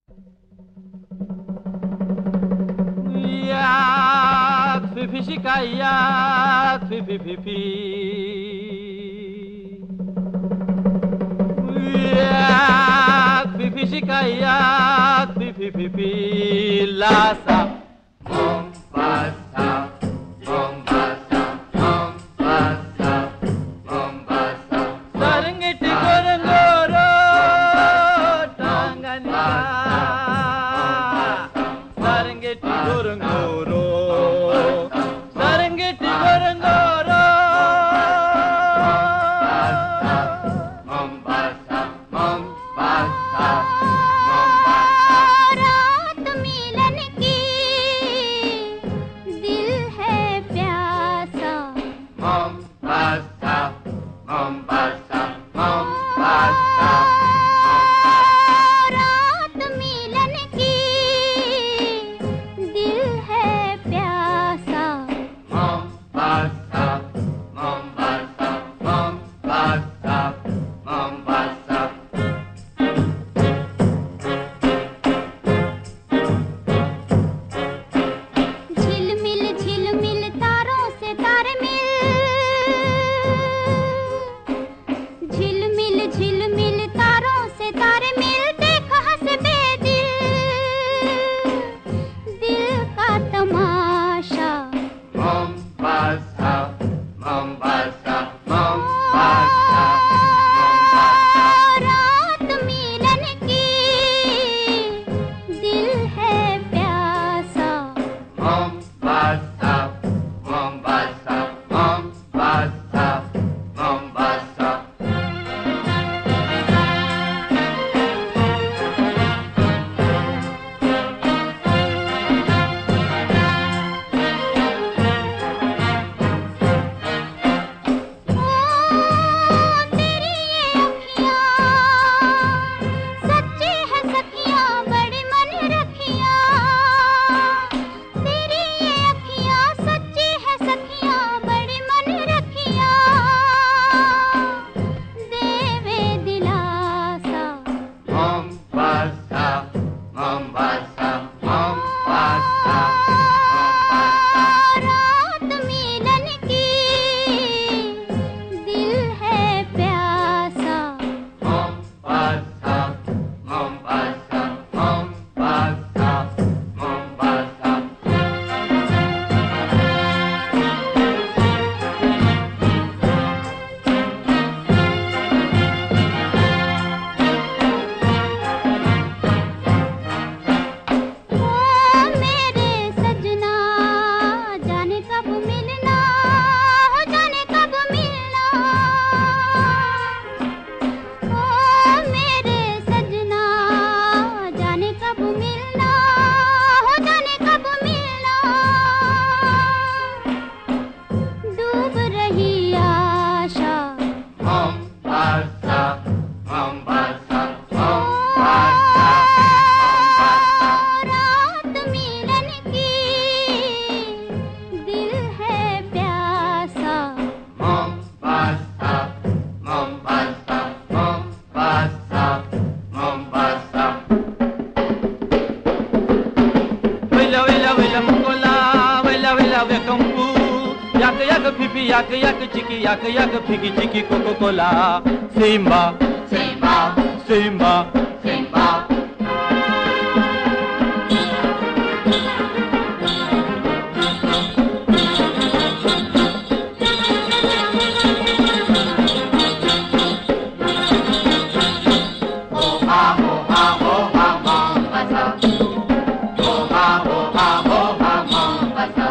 Yak, fifi shika yak, fifi fifi. Yak, fifi shika yak, fifi fifi. Lhasa, Mombasa, Mombasa, Mombasa, Mombasa. Serengeti Ngorongoro, Tanganyika. Serengeti Ngorongoro, Serengeti Ngorongoro. Mombasa, Mombasa, Mombasa. रात मिलन की दिल है प्यासा। Mombasa, Mombasa, Mombasa. रात मिलन की दिल है प्यासा। Mombasa, Mombasa, Mombasa, Mombasa. झिलमिल झिलमिल तारों से तारे मिल, झिलमिल झिलमिल तारों से तारे मिल। देख हंस बेदिल दिल का तमाशा। Mombasa, Mombasa, Mombasa, Mombasa. रात मिलन की दिल है प्यासा। Mombasa, Mombasa, Mombasa, Mombasa. ओ तेरी ये अखियाँ सच्ची है सखियाँ बड़ी मन रखियाँ। तेरी ये अखियाँ सच्ची है सखियाँ बड़ी मन रखियाँ। देवे दिलासा। Mombasa, Mombasa, Mombasa, Mombasa. रात मिलन की दिल है प्यासा। Mombasa, Mombasa, Mombasa, Mombasa. ओ मेरे सजना जाने कब मिलना, हो जाने कब मिलना। ओ मेरे सजना जाने कब मिलना, हो जाने कब मिलना। डूब रही आशा। Mombasa, Mombasa, Mombasa, Mombasa. रात मिलन की दिल है प्यासा। Mombasa, Mombasa, Mombasa, Mombasa. Willa willa willa mukola, willa willa wekampu. Yak yak pipi, yak yak chiki, yak yak piki chiki Coca Cola. Simba, Simba, Simba, Simba. Oha, oha, oha, Mombasa. Oha, oha, oha, Mombasa.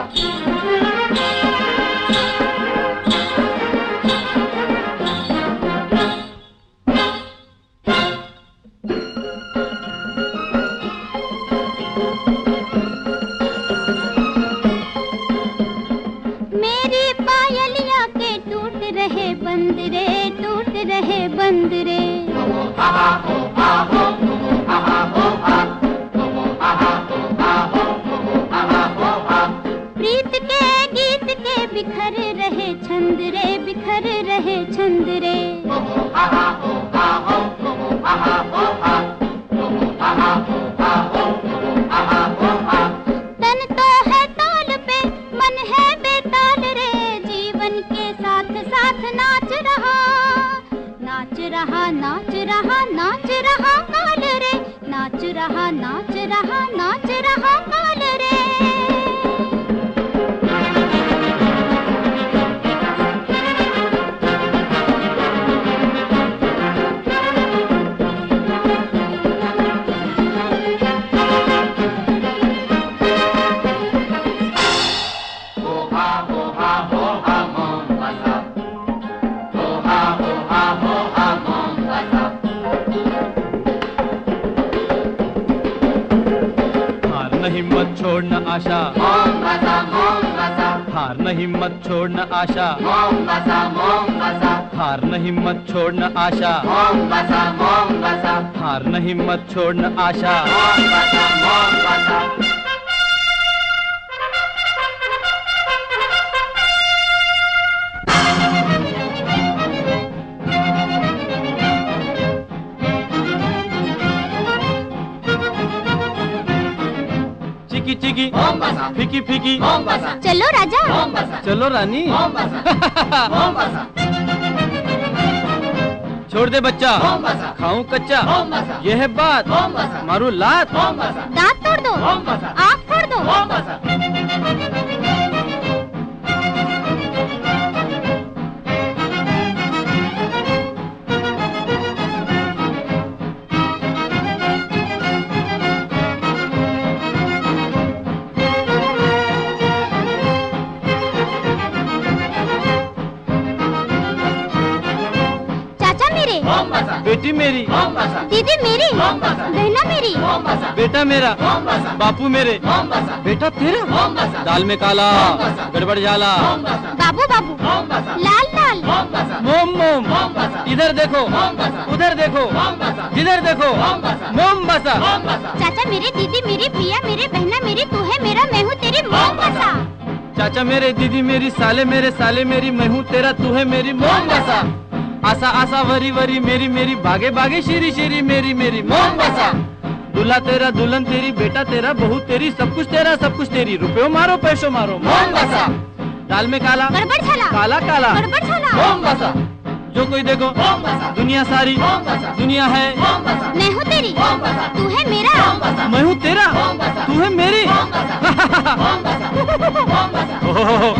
नहीं मत छोड़ना आशा, मोमबसा मोमबसा, हार नहीं मत छोड़ना आशा, मोमबसा मोमबसा, हार नहीं मत छोड़ना आशा, मोमबसा मोमबसा, हार नहीं मत छोड़ना आशा। मोमबसा मोमबसा। चिकी चिकी मोमबसा, फीकी फीकी मोमबसा, चलो राजा, मोमबसा, चलो रानी मोमबसा, मोमबसा, छोड़ दे बच्चा मोमबसा, खाऊं कच्चा, मोमबसा, ये है बात मोमबसा, मारू लात। मोमबसा, दांत तोड़ दो, मोमबसा, आँख फोड़ दो। मोमबसा। चाचा मेरे, मोमबसा, बेटी मेरी, मोमबसा, दीदी मेरी, मोमबसा, बहना मेरी, मोमबसा, बेटा मेरा, मोमबसा, बापू मेरे, मोमबसा, बेटा तेरा, मोमबसा, दाल में काला गड़बड़ झाला, मोमबसा, बाबू बाबू, मोमबसा, लाल लाल, मोमबसा, मोम मोम, मोमबसा, इधर देखो मोमबसा, उधर देखो मोमबसा, जिधर देखो मोमबसा, मोमबसा। मोमबसा। चाचा मेरे, दीदी मेरी, भैया मेरे, बहना मेरी, तू है मेरा, मैं हूँ तेरी मोमबसा। चाचा मेरे, दीदी मेरी, साले मेरे, साले मेरी, मैं हूँ तेरा, तू है मेरी मोमबसा। आशा आशा वरी वरी मेरी मेरी, भागे भागे श्री श्री मेरी मेरी मोमबसा। दूल्हा तेरा, दुल्हन तेरी, बेटा तेरा, बहू तेरी, सब कुछ तेरा, सब कुछ तेरी, रुपयो मारो पैसो मारो मोमबसा। दाल में काला गड़बड़ छला, काला काला गड़बड़ छला, मोमबसा, जो कोई देखो मोमबसा, दुनिया सारी मोमबसा, दुनिया है, मोमबसा, मैं हूँ तेरी, मोमबसा, तू है मेरा। मोमबसा, मैं हूँ तेरा, मोमबसा, तू है मेरी। मोमबसा, मोमबसा, मोमबसा। ओहो,